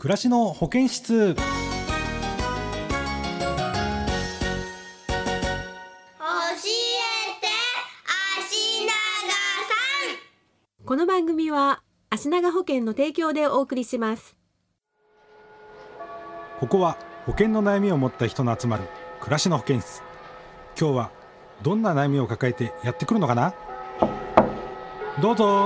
暮らしの保健室。 教えて足長さん。 この番組は足長保険の提供でお送りします。 ここは保険の悩みを持った人の集まる暮らしの保健室。今日はどんな悩みを抱えてやってくるのかな。どうぞ。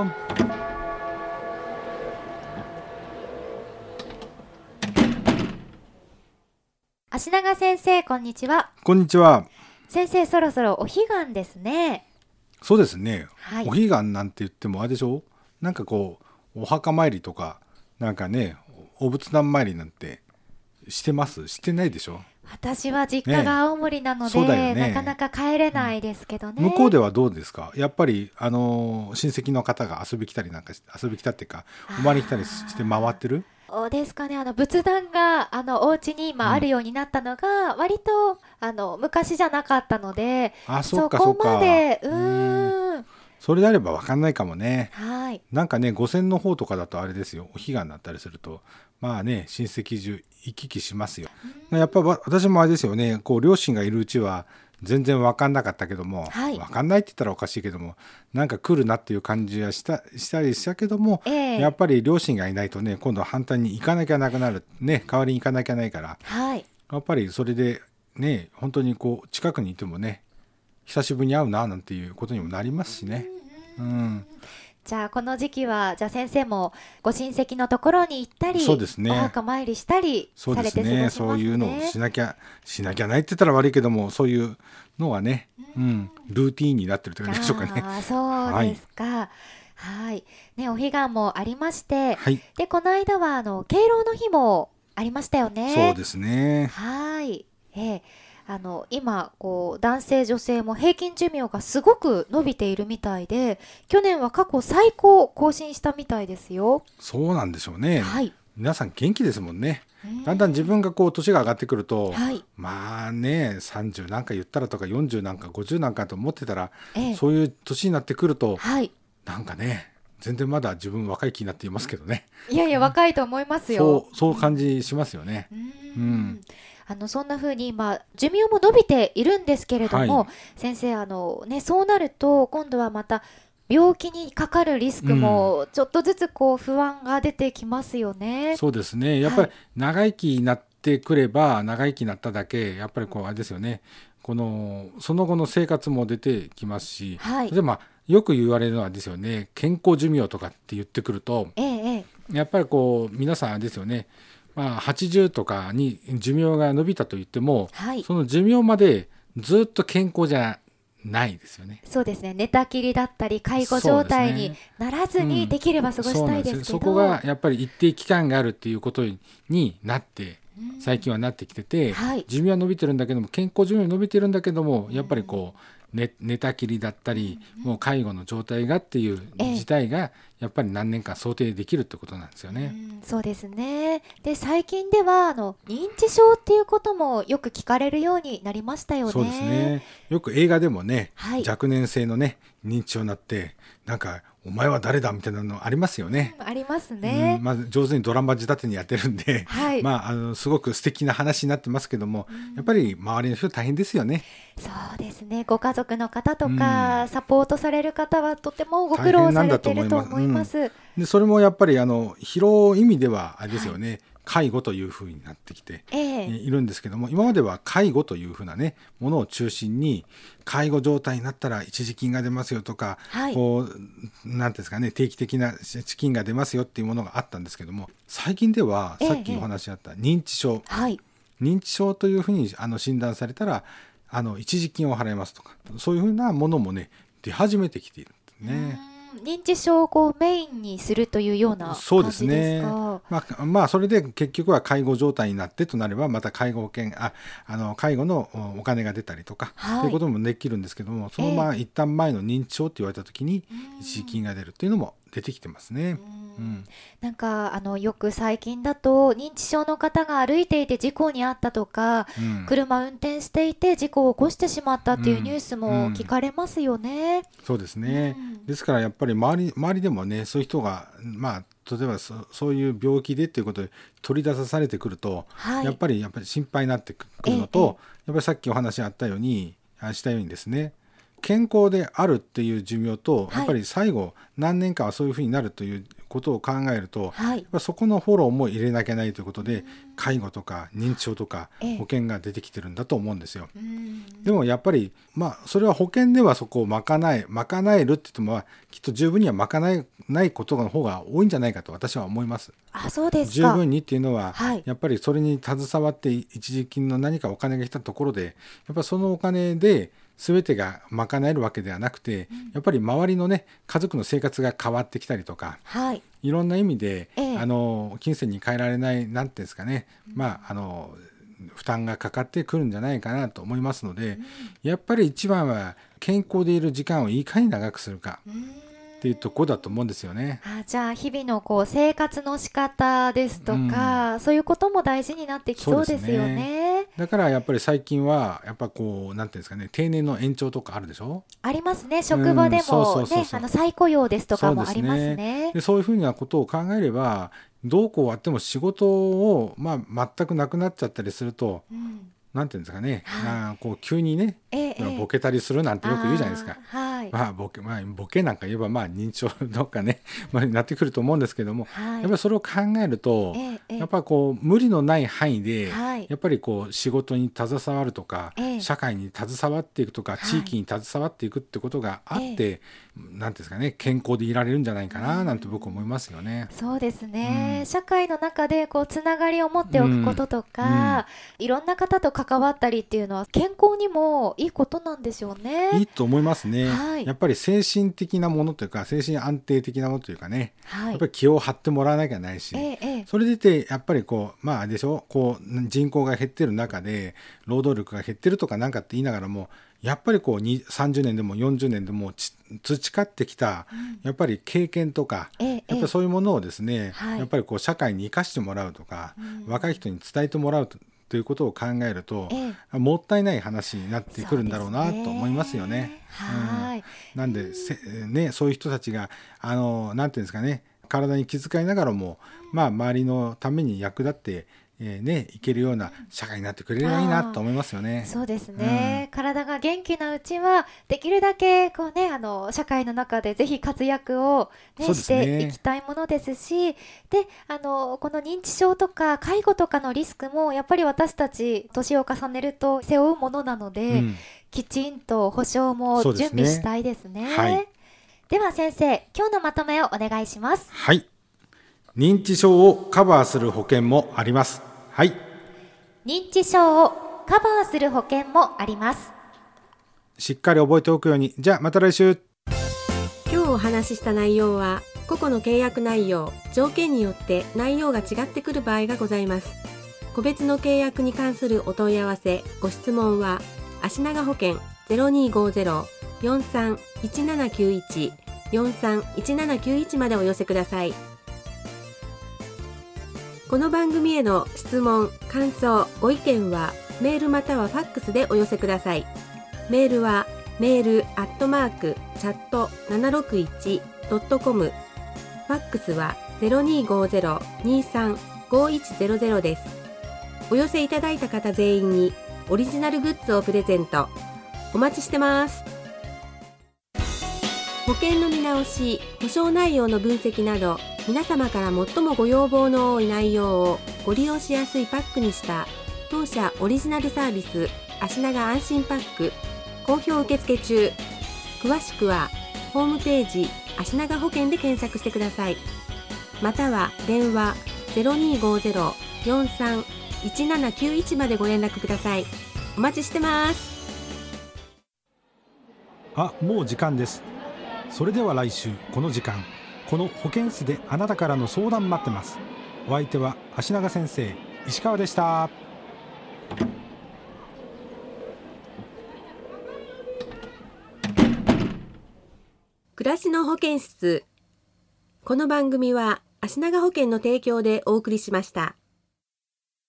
足長先生、こんにちは。 こんにちは。 先生、そろそろお彼岸ですね。 そうですね、 はい、 お彼岸なんて言ってもあれでしょ、なんかこうお墓参りとかなんかね、お仏壇参りなんてしてます？してないでしょ。 私は実家が青森なので、 そうだよね、 なかなか帰れないですけどね。 向こうではどうですか？やっぱり親戚の方が遊び来たりなんか遊び来たっていうかお参り来たりして回ってる？ そうですかね。仏壇がお家に今あるようになったのが、割と昔じゃなかったので、 そうかそうか、 そこまでそれであれば分かんないかもね。 はい。 なんかね、五線の方とかだとあれですよ、お彼岸になったりするとまあね、親戚中行き来しますよ。やっぱ私もあれですよね、こう両親がいるうちは全然分かんなかったけども、 はい、 分かんないって言ったらおかしいけども、なんか来るなっていう感じはしたりしたけども、やっぱり両親がいないとね、今度は反対に行かなきゃなくなるね、代わりに行かなきゃないから、 はい、 やっぱりそれでね、本当にこう近くにいてもね、久しぶりに会うななんていうことにもなりますしね。 じゃあこの時期は、じゃあ先生もご親戚のところに行ったり、 そうですね、 お墓参りしたりされて過ごしますね。 そういうのをしなきゃないって言ったら悪いけども、そういうのがね、ルーティーンになってるというかでしょうかね。 そうですか。はい。ね、お彼岸もありまして、 はい、 でこの間は敬老の日もありましたよね。 そうですね。 はい。今男性女性も平均寿命がすごく伸びているみたいで、去年は過去最高を更新したみたいですよ。 そうなんでしょうね。 はい、 皆さん元気ですもんね。だんだん自分がこう年が上がってくると、 はい、 まあね、30なんか言ったらとか40なんか50なんかと思ってたら、 ええ、 そういう年になってくると、 はい、 なんかね、全然まだ自分若い気になっていますけどね。 いやいや若いと思いますよ。 そう感じしますよね。 そんな風に今寿命も伸びているんですけれども、 はい、 先生そうなると今度はまた病気にかかるリスクもちょっとずつ不安が出てきますよね。 そうですね。やっぱり長生きになってくれば、長生きになっただけやっぱりあれですよね、その後の生活も出てきますし、でよく言われるのはですよね、健康寿命とかって言ってくると、やっぱり皆さんあれですよね、80とかに寿命が伸びたと言っても、その寿命までずっと健康じゃないですよね。 そうですね。寝たきりだったり介護状態にならずにできれば過ごしたいですけど、 そこがやっぱり一定期間があるっていうことになって最近はなってきてて、寿命は伸びてるんだけども、健康寿命は伸びてるんだけども、やっぱり寝たきりだったり、もう介護の状態がっていう事態がやっぱり何年間想定できるってことなんですよね。 そうですね。で最近では認知症っていうこともよく聞かれるようになりましたよね。 そうですね。よく映画でもね、若年性のね認知症になって、なんかお前は誰だみたいなのありますよね。 ありますね。 上手にドラマ仕立てにやってるんで、すごく素敵な話になってますけども、やっぱり周りの人大変ですよね。 そうですね。ご家族の方とか、サポートされる方はとてもご苦労されていると思います。 でそれもやっぱり広い意味ではあれですよね、介護というふうになってきているんですけども、今までは介護というふうなねものを中心に、介護状態になったら一時金が出ますよとか、なんていうんですかね、定期的な資金が出ますよっていうものがあったんですけども、最近ではさっきお話あった認知症、認知症というふうに診断されたら一時金を払いますとか、そういうふうなものもね出始めてきているんですね。 認知症をメインにするというような感じですか？ そうですね。それで結局は介護状態になってとなれば、また介護のお金が出たりとか、ということもできるんですけども、その一旦前の認知症って言われた時に一時金が出るっていうのも出てきてますね。 なんかよく最近だと認知症の方が歩いていて事故に遭ったとか、車運転していて事故を起こしてしまったっていうニュースも聞かれますよね。 そうですね。ですからやっぱり周りでもね、そういう人が例えばそういう病気でということで取り出されてくると、やっぱり心配になってくるのと、やっぱりさっきお話あったようにしたようにですね、健康であるっていう寿命と、やっぱり最後何年かはそういうふうになるということを考えると、やっぱそこのフォローも入れなきゃないということで、介護とか認知症とか保険が出てきてるんだと思うんですよ。でもやっぱりそれは保険ではそこを賄えるって言っても、きっと十分には賄えないことの方が多いんじゃないかと私は思います。 そうですか。 十分にっていうのは、やっぱりそれに携わって一時金の何かお金が来たところで、やっぱりそのお金で全てが賄えるわけではなくて、やっぱり周りのね家族の生活が変わってきたりとか、いろんな意味で、金銭に変えられないなんていうんですかね、負担がかかってくるんじゃないかなと思いますので、やっぱり一番は健康でいる時間をいかに長くするかっていうところだと思うんですよね。 じゃあ日々の生活の仕方ですとか、そういうことも大事になってきそうですよね。 だからやっぱり最近はやっぱなんていうんですかね、定年の延長とかあるでしょ。 ありますね。職場でもね、再雇用ですとかもありますね。 そういうふうなことを考えれば、どうこうあっても仕事を全くなくなっちゃったりすると、なんていうんですかね、急にね、ボケたりするなんてよく言うじゃないですか。ボケなんか言えば認知症とかねになってくると思うんですけども、やっぱりそれを考えると、やっぱ無理のない範囲で、やっぱり仕事に携わるとか、社会に携わっていくとか、地域に携わっていくってことがあって、なんていうんですかね、健康でいられるんじゃないかななんて僕思いますよね。 そうですね、社会の中でつながりを持っておくこととか、いろんな方と関わったりっていうのは健康にもいいことなんでしょうね。 いいと思いますね。やっぱり精神的なものというか、精神安定的なものというかね、やっぱり気を張ってもらわなきゃないし、それでいてやっぱりでしょ、人口が減ってる中で労働力が減ってるとかなんかって言いながらも、やっぱり30年でも40年でも培ってきたやっぱり経験とか、やっぱりそういうものをですね、やっぱり社会に生かしてもらうとか、若い人に伝えてもらうということを考えると、もったいない話になってくるんだろうなと思いますよね。なんでそういう人たちがなんていうんですかね、体に気遣いながらも、周りのために役立っていけるような社会になってくれればいいなと思いますよね。 そうですね、体が元気なうちはできるだけ社会の中でぜひ活躍を、していきたいものですし、でこの認知症とか介護とかのリスクもやっぱり私たち年を重ねると背負うものなので、きちんと保障も準備したいですね。では先生、今日のまとめをお願いします。 認知症をカバーする保険もあります。 認知症をカバーする保険もあります。 しっかり覚えておくように。じゃあまた来週。 今日お話しした内容は個々の契約内容、条件によって内容が違ってくる場合がございます。個別の契約に関するお問い合わせ、ご質問は足長保険 0250-431791 431791までお寄せください。この番組への質問、感想、ご意見はメールまたはファックスでお寄せください。メールはmail@chat761.com、ファックスは 0250-235100 です。お寄せいただいた方全員にオリジナルグッズをプレゼント。お待ちしてます。保険の見直し、保証内容の分析など、皆様から最もご要望の多い内容をご利用しやすいパックにした当社オリジナルサービス、足長安心パック、好評受付中。詳しくはホームページ足長保険で検索してください。または電話 0250-431791 までご連絡ください。お待ちしてます。 もう時間です。それでは来週この時間、この保健室であなたからの相談待ってます。お相手は足長先生、石川でした。 暮らしの保健室。この番組は足長保険の提供でお送りしました。